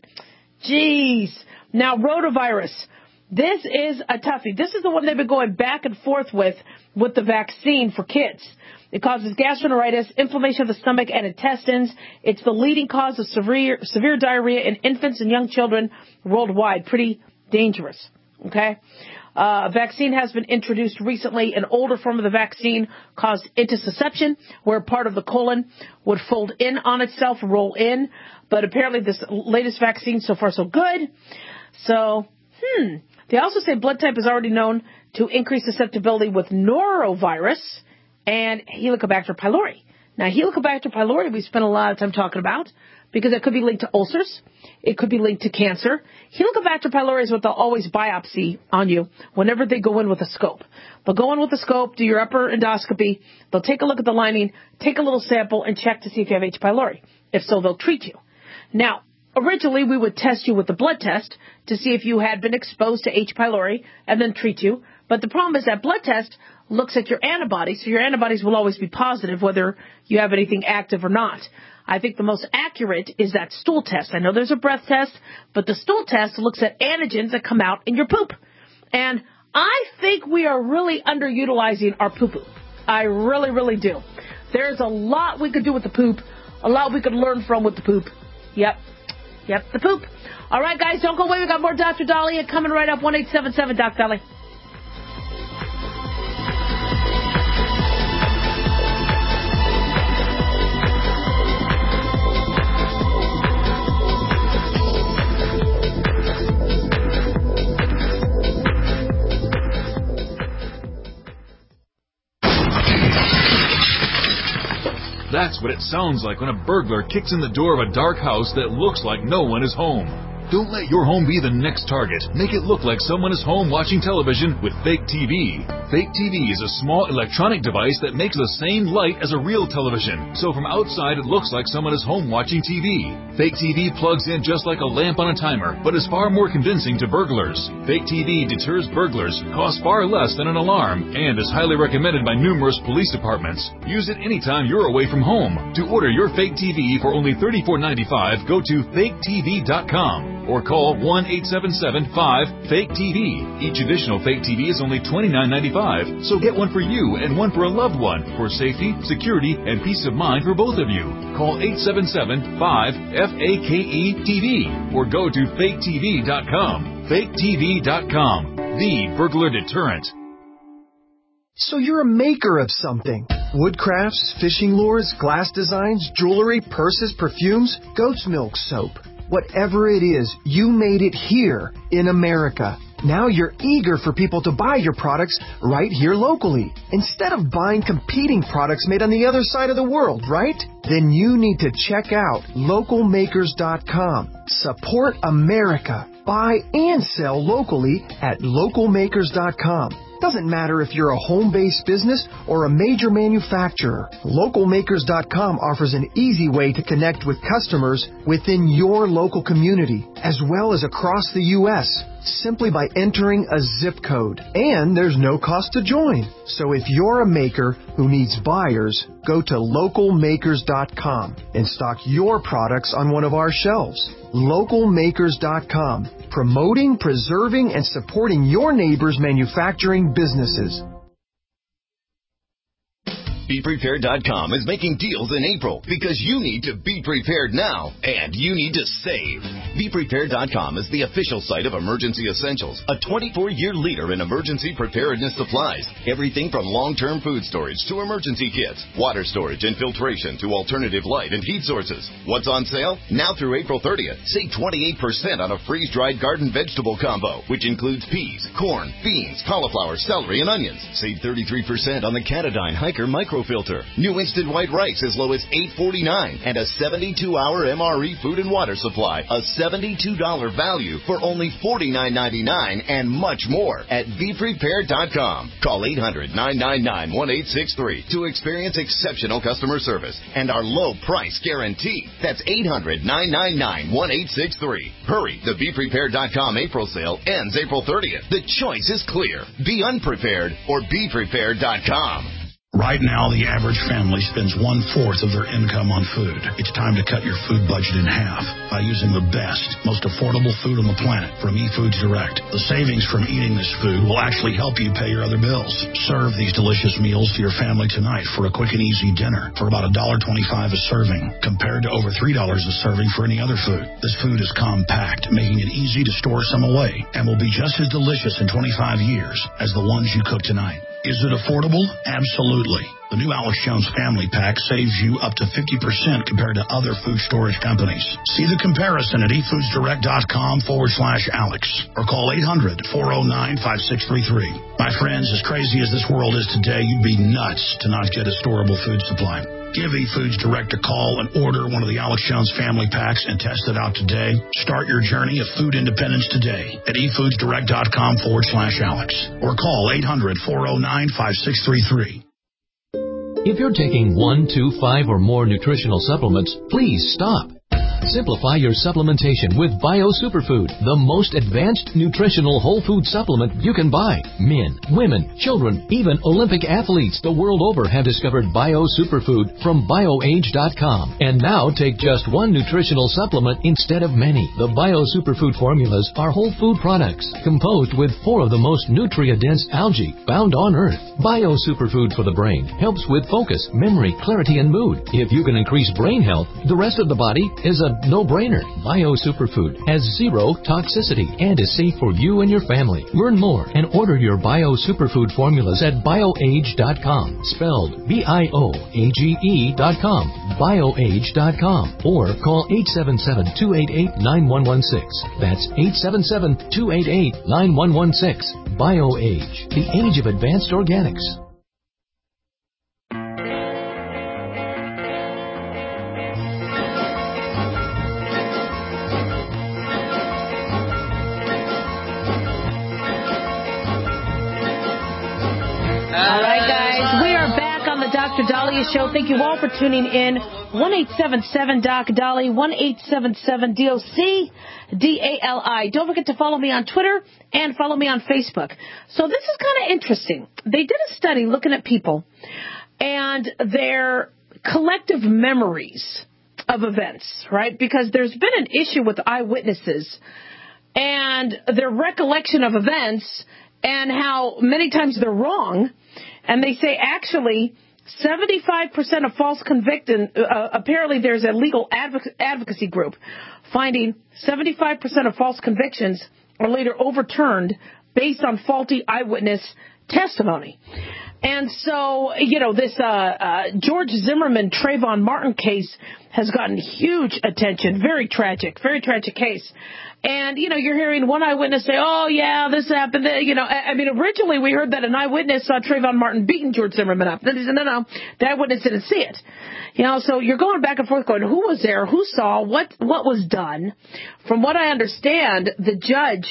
Jeez. Now, rotavirus. This is a toughie. This is the one they've been going back and forth with, with the vaccine for kids. It causes gastroenteritis, inflammation of the stomach and intestines. It's the leading cause of severe, severe diarrhea in infants and young children worldwide. Pretty dangerous. Okay? Uh, a vaccine has been introduced recently. An older form of the vaccine caused intussusception, where part of the colon would fold in on itself, roll in. But apparently this latest vaccine, so far so good. So, hmm. They also say blood type is already known to increase susceptibility with norovirus and Helicobacter pylori. Now, Helicobacter pylori we spent a lot of time talking about because it could be linked to ulcers. It could be linked to cancer. Helicobacter pylori is what they'll always biopsy on you whenever they go in with a scope. They'll go in with a scope, do your upper endoscopy. They'll take a look at the lining, take a little sample, and check to see if you have H. pylori. If so, they'll treat you. Now, originally, we would test you with the blood test to see if you had been exposed to H. pylori and then treat you. But the problem is that blood test looks at your antibodies, so your antibodies will always be positive whether you have anything active or not. I think the most accurate is that stool test. I know there's a breath test, but the stool test looks at antigens that come out in your poop. And I think we are really underutilizing our poo-poo. I really, really do. There's a lot we could do with the poop, a lot we could learn from with the poop. Yep. Yep, the poop. All right, guys, don't go away. We got more Doctor Daliah coming right up. one eight seven seven Doc Dali. That's what it sounds like when a burglar kicks in the door of a dark house that looks like no one is home. Don't let your home be the next target. Make it look like someone is home watching television with Fake T V. Fake T V is a small electronic device that makes the same light as a real television. So from outside, it looks like someone is home watching T V. Fake T V plugs in just like a lamp on a timer, but is far more convincing to burglars. Fake T V deters burglars, costs far less than an alarm, and is highly recommended by numerous police departments. Use it anytime you're away from home. To order your Fake T V for only thirty-four ninety-five, go to fake T V dot com. Or call one eight seven seven five fake T V. Each additional Fake T V is only twenty-nine ninety-five, so get one for you and one for a loved one for safety, security, and peace of mind for both of you. Call eight seven seven five F A K E T V or go to fake T V dot com. fake T V dot com, the burglar deterrent. So you're a maker of something. Wood crafts, fishing lures, glass designs, jewelry, purses, perfumes, goat's milk soap. Whatever it is, you made it here in America. Now you're eager for people to buy your products right here locally, instead of buying competing products made on the other side of the world, right? Then you need to check out local makers dot com. Support America. Buy and sell locally at local makers dot com. Doesn't matter if you're a home-based business or a major manufacturer. Local makers dot com offers an easy way to connect with customers within your local community, as well as across the U S, simply by entering a zip code. And there's no cost to join. So if you're a maker who needs buyers, go to local makers dot com and stock your products on one of our shelves. local makers dot com, promoting, preserving, and supporting your neighbors' manufacturing businesses. Be Prepared dot com is making deals in April because you need to be prepared now and you need to save. Be Prepared dot com is the official site of Emergency Essentials, a twenty-four year leader in emergency preparedness supplies. Everything from long-term food storage to emergency kits, water storage and filtration to alternative light and heat sources. What's on sale? Now through April thirtieth, save twenty-eight percent on a freeze-dried garden vegetable combo, which includes peas, corn, beans, cauliflower, celery, and onions. Save thirty-three percent on the Catadyne Hiker Micro Filter. New instant white rice as low as eight forty-nine, and a seventy-two hour M R E food and water supply, a seventy-two dollars value for only forty-nine ninety-nine, and much more at Be Prepared dot com. Call eight hundred nine nine nine one eight six three to experience exceptional customer service and our low price guarantee. That's eight hundred nine nine nine one eight six three. Hurry, the Be Prepared dot com April sale ends April thirtieth. The choice is clear. Be unprepared or Be Prepared dot com. Right now, the average family spends one-fourth of their income on food. It's time to cut your food budget in half by using the best, most affordable food on the planet from eFoods Direct. The savings from eating this food will actually help you pay your other bills. Serve these delicious meals to your family tonight for a quick and easy dinner for about one dollar twenty-five a serving, compared to over three dollars a serving for any other food. This food is compact, making it easy to store some away, and will be just as delicious in twenty-five years as the ones you cook tonight. Is it affordable? Absolutely. The new Alex Jones Family Pack saves you up to fifty percent compared to other food storage companies. See the comparison at eFoodsDirect.com forward slash Alex or call eight hundred four oh nine five six three three. My friends, as crazy as this world is today, you'd be nuts to not get a storable food supply. Give eFoods Direct a call and order one of the Alex Jones Family Packs and test it out today. Start your journey of food independence today at eFoodsDirect.com forward slash Alex or call eight hundred four oh nine five six three three. If you're taking one, two, five, or more nutritional supplements, please stop. Simplify your supplementation with Bio Superfood, the most advanced nutritional whole food supplement you can buy. Men, women, children, even Olympic athletes the world over have discovered Bio Superfood from bio age dot com. And now take just one nutritional supplement instead of many. The Bio Superfood formulas are whole food products composed with four of the most nutrient-dense algae found on Earth. Bio Superfood for the brain helps with focus, memory, clarity, and mood. If you can increase brain health, the rest of the body is a no-brainer. Bio Superfood has zero toxicity and is safe for you and your family. Learn more and order your Bio Superfood formulas at bio age dot com, spelled B I O A G E dot com, bio age dot com, or call eight seven seven, two eight eight, nine one one six. That's eight seven seven, two eight eight, nine one one six. BioAge, the age of advanced organics. Doctor Daliah Show. Thank you all for tuning in. one eight seven seven Doc Dolly, one eight seven seven D O C D A L I. Don't forget to follow me on Twitter and follow me on Facebook. So this is kind of interesting. They did a study looking at people and their collective memories of events, right? Because there's been an issue with eyewitnesses and their recollection of events and how many times they're wrong. And they say actually seventy-five percent of false convicted, uh, apparently there's a legal advoc- advocacy group finding seventy-five percent of false convictions are later overturned based on faulty eyewitness testimony. And so, you know, this uh, uh, George Zimmerman, Trayvon Martin case has gotten huge attention. Very tragic, very tragic case. And, you know, you're hearing one eyewitness say, oh, yeah, this happened. You know, I mean, originally we heard that an eyewitness saw Trayvon Martin beating George Zimmerman up. Then he said, no, no, the eyewitness didn't see it. You know, so you're going back and forth going, who was there? Who saw? What, what was done? From what I understand, the judge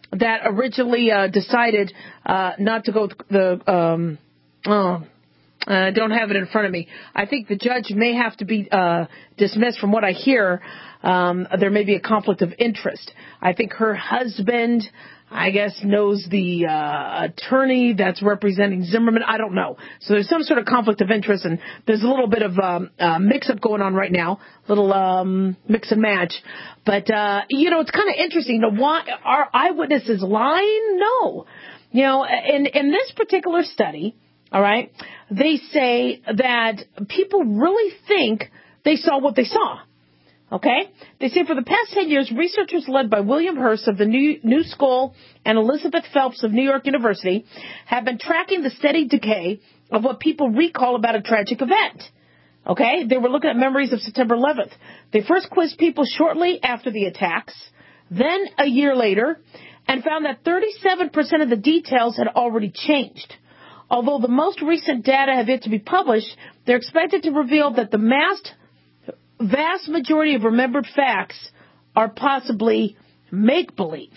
that originally uh, decided uh, not to go with the, um, oh, I uh, don't have it in front of me. I think the judge may have to be uh, dismissed. From what I hear, um, there may be a conflict of interest. I think her husband, I guess, knows the uh, attorney that's representing Zimmerman. I don't know. So there's some sort of conflict of interest, and there's a little bit of um, uh, mix-up going on right now, little um, mix and match. But, uh, you know, it's kind of interesting. You know, why, are eyewitnesses lying? No. You know, in, in this particular study, all right, they say that people really think they saw what they saw. Okay? They say for the past ten years, researchers led by William Hurst of the New, New School and Elizabeth Phelps of New York University have been tracking the steady decay of what people recall about a tragic event. Okay? They were looking at memories of September eleventh. They first quizzed people shortly after the attacks, then a year later, and found that thirty-seven percent of the details had already changed. Although the most recent data have yet to be published, they're expected to reveal that the massed vast majority of remembered facts are possibly make-believe.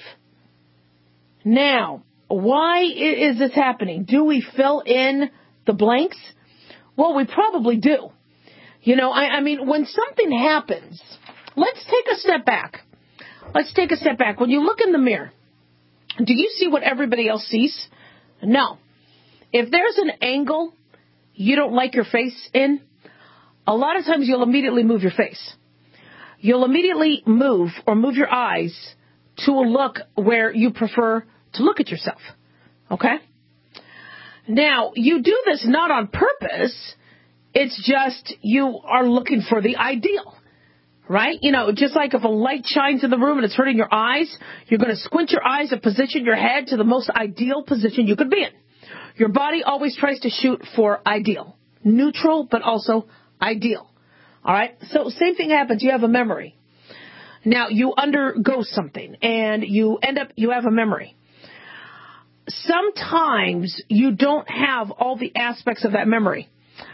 Now, why is this happening? Do we fill in the blanks? Well, we probably do. You know, I, I mean, when something happens, let's take a step back. Let's take a step back. When you look in the mirror, do you see what everybody else sees? No. If there's an angle you don't like your face in, a lot of times you'll immediately move your face. You'll immediately move or move your eyes to a look where you prefer to look at yourself. Okay? Now, you do this not on purpose. It's just you are looking for the ideal. Right? You know, just like if a light shines in the room and it's hurting your eyes, you're going to squint your eyes and position your head to the most ideal position you could be in. Your body always tries to shoot for ideal. Neutral, but also ideal. All right? So same thing happens. You have a memory. Now, you undergo something, and you end up, you have a memory. Sometimes you don't have all the aspects of that memory.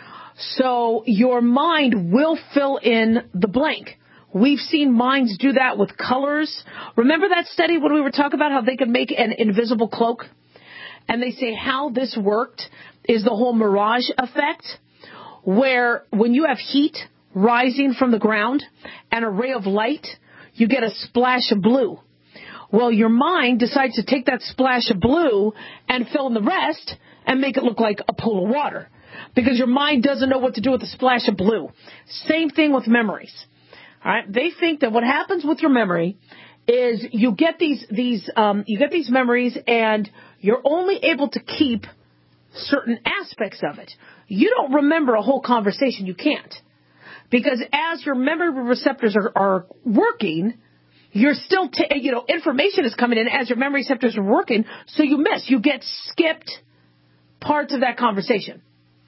So your mind will fill in the blank. We've seen minds do that with colors. Remember that study when we were talking about how they could make an invisible cloak? And they say how this worked is the whole mirage effect, where when you have heat rising from the ground and a ray of light, you get a splash of blue. Well, your mind decides to take that splash of blue and fill in the rest and make it look like a pool of water, because your mind doesn't know what to do with the splash of blue. Same thing with memories. All right? They think that what happens with your memory is you get these these um, you get these memories, and you're only able to keep certain aspects of it. You don't remember a whole conversation. You can't, because as your memory receptors are, are working, you're still t- you know information is coming in as your memory receptors are working, so you miss. You get skipped parts of that conversation.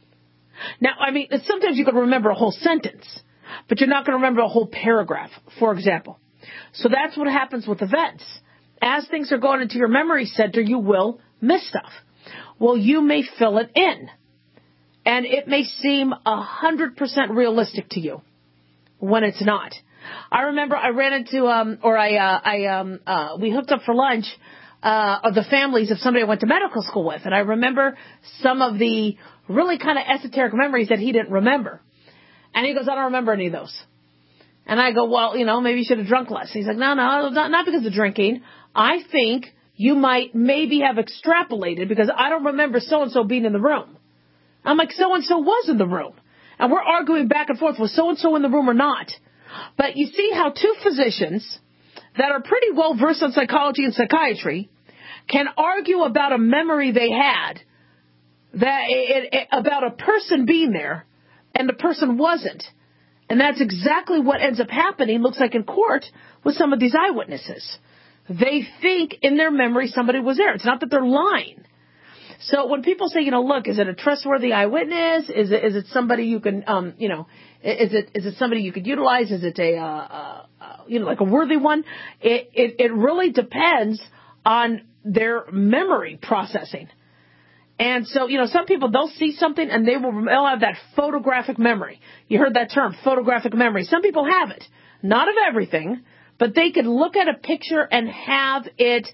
Now, I mean, sometimes you can remember a whole sentence, but you're not going to remember a whole paragraph, for example. So that's what happens with events. As things are going into your memory center, you will miss stuff. Well, you may fill it in, and it may seem one hundred percent realistic to you when it's not. I remember I ran into, um, or I, uh, I, um, uh, we hooked up for lunch, uh, of the families of somebody I went to medical school with, and I remember some of the really kind of esoteric memories that he didn't remember. And he goes, I don't remember any of those. And I go, well, you know, maybe you should have drunk less. He's like, no, no, not, not because of drinking. I think you might maybe have extrapolated because I don't remember so-and-so being in the room. I'm like, so-and-so was in the room. And we're arguing back and forth, was so-and-so in the room or not? But you see how two physicians that are pretty well versed in psychology and psychiatry can argue about a memory they had, that it, it, about a person being there, and the person wasn't. And that's exactly what ends up happening, looks like in court, with some of these eyewitnesses. They think in their memory somebody was there. It's not that they're lying. So when people say, you know, look, is it a trustworthy eyewitness? Is it is it somebody you can, um, you know, is it is it somebody you could utilize? Is it a, uh, uh, uh, you know, like a worthy one? It, it it really depends on their memory processing. And so, you know, some people, they'll see something and they will they'll have that photographic memory. You heard that term, photographic memory. Some people have it. Not of everything, but they can look at a picture and have it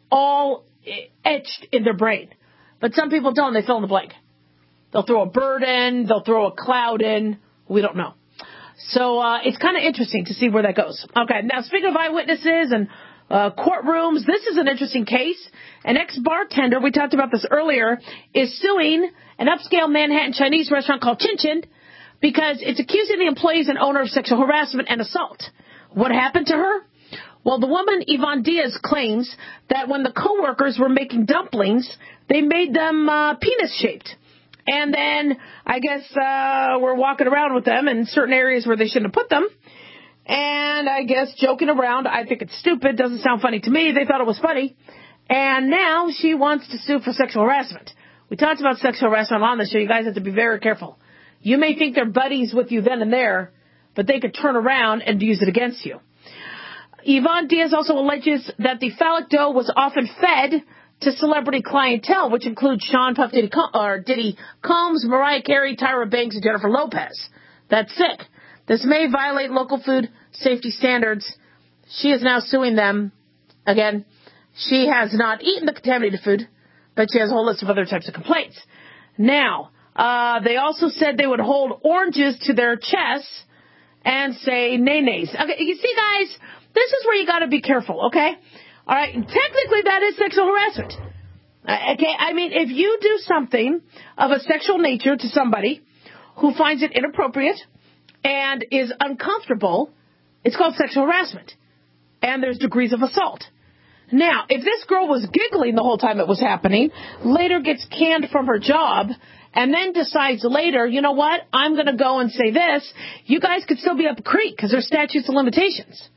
all etched in their brain. But some people don't. They fill in the blank. They'll throw a bird in. They'll throw a cloud in. We don't know. So uh, it's kind of interesting to see where that goes. Okay, now speaking of eyewitnesses and uh, courtrooms, this is an interesting case. An ex-bartender, we talked about this earlier, is suing an upscale Manhattan Chinese restaurant called Chin Chin because it's accusing the employees and owner of sexual harassment and assault. What happened to her? Well, the woman, Yvonne Diaz, claims that when the coworkers were making dumplings, they made them uh, penis-shaped. And then, I guess, uh, we're walking around with them in certain areas where they shouldn't have put them. And I guess joking around, I think it's stupid, doesn't sound funny to me. They thought it was funny. And now she wants to sue for sexual harassment. We talked about sexual harassment on the show. You guys have to be very careful. You may think they're buddies with you then and there, but they could turn around and use it against you. Yvonne Diaz also alleges that the phallic dough was often fed to celebrity clientele, which includes Sean Puff Diddy, or Diddy Combs, Mariah Carey, Tyra Banks, and Jennifer Lopez. That's sick. This may violate local food safety standards. She is now suing them. Again, she has not eaten the contaminated food, but she has a whole list of other types of complaints. Now, uh, they also said they would hold oranges to their chests and say nay-nays. Okay, you see, guys, this is where you got to be careful, okay? All right, technically that is sexual harassment. Okay, I mean, if you do something of a sexual nature to somebody who finds it inappropriate and is uncomfortable, it's called sexual harassment. And there's degrees of assault. Now, if this girl was giggling the whole time it was happening, later gets canned from her job, and then decides later, you know what, I'm going to go and say this, you guys could still be up a creek because there's statutes of limitations.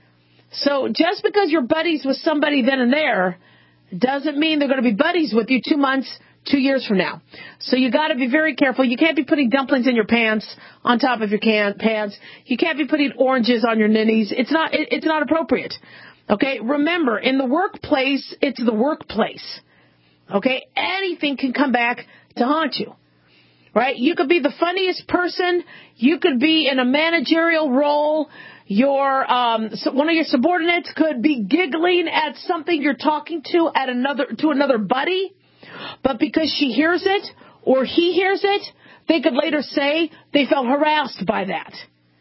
So just because you're buddies with somebody then and there doesn't mean they're going to be buddies with you two months, two years from now. So you got to be very careful. You can't be putting dumplings in your pants on top of your can- pants. You can't be putting oranges on your ninnies. It's not. It, it's not appropriate. Okay. Remember, in the workplace, it's the workplace. Okay. Anything can come back to haunt you. Right? You could be the funniest person. You could be in a managerial role. Your um, so one of your subordinates could be giggling at something you're talking to at another to another buddy, but because she hears it or he hears it, they could later say they felt harassed by that.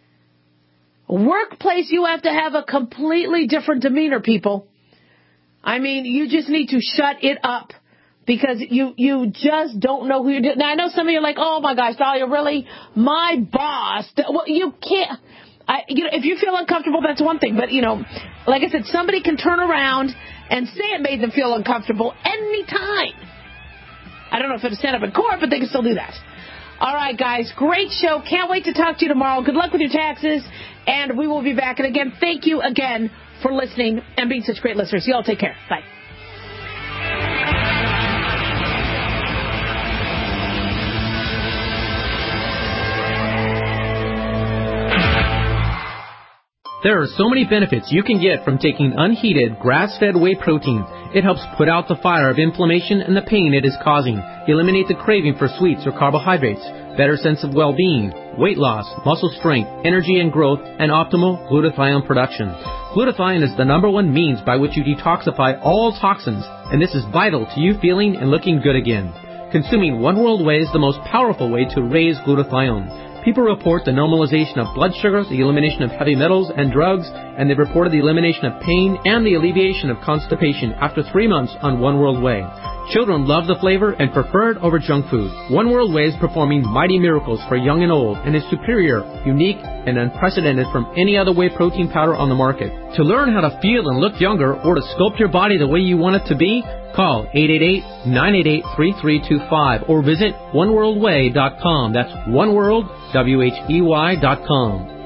Workplace, you have to have a completely different demeanor, people. I mean, you just need to shut it up because you you just don't know who you're doing. Now, I know some of you are like, oh my gosh, Dahlia, really? My boss? Well, you can't. I, you know, if you feel uncomfortable, that's one thing. But, you know, like I said, somebody can turn around and say it made them feel uncomfortable anytime. I don't know if it'll stand up in court, but they can still do that. All right, guys, great show. Can't wait to talk to you tomorrow. Good luck with your taxes, and we will be back. And again, thank you again for listening and being such great listeners. You all take care. Bye. There are so many benefits you can get from taking unheated, grass-fed whey protein. It helps put out the fire of inflammation and the pain it is causing, eliminate the craving for sweets or carbohydrates, better sense of well-being, weight loss, muscle strength, energy and growth, and optimal glutathione production. Glutathione is the number one means by which you detoxify all toxins, and this is vital to you feeling and looking good again. Consuming One World Whey is the most powerful way to raise glutathione. People report the normalization of blood sugar, the elimination of heavy metals and drugs, and they've reported the elimination of pain and the alleviation of constipation after three months on One World Whey. Children love the flavor and prefer it over junk food. One World Whey is performing mighty miracles for young and old and is superior, unique, and unprecedented from any other whey protein powder on the market. To learn how to feel and look younger or to sculpt your body the way you want it to be, call eight eight eight, nine eight eight, three three two five or visit one world whey dot com. That's oneworld, W H E Y dot com.